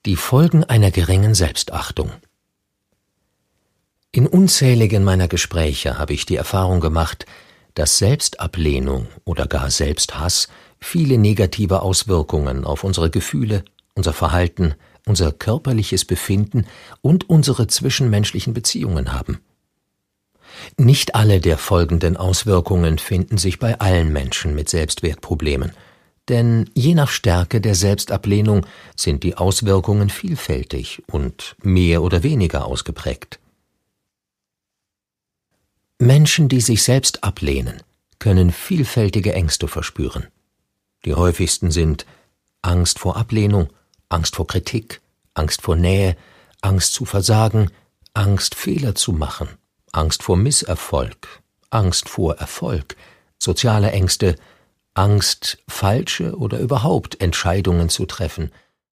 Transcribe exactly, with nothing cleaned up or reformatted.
Die Folgen einer geringen Selbstachtung. In unzähligen meiner Gespräche habe ich die Erfahrung gemacht, dass Selbstablehnung oder gar Selbsthass viele negative Auswirkungen auf unsere Gefühle, unser Verhalten, unser körperliches Befinden und unsere zwischenmenschlichen Beziehungen haben. Nicht alle der folgenden Auswirkungen finden sich bei allen Menschen mit Selbstwertproblemen, denn je nach Stärke der Selbstablehnung sind die Auswirkungen vielfältig und mehr oder weniger ausgeprägt. Menschen, die sich selbst ablehnen, können vielfältige Ängste verspüren. Die häufigsten sind Angst vor Ablehnung, Angst vor Kritik, Angst vor Nähe, Angst zu versagen, Angst Fehler zu machen, Angst vor Misserfolg, Angst vor Erfolg, soziale Ängste, Angst, falsche oder überhaupt Entscheidungen zu treffen,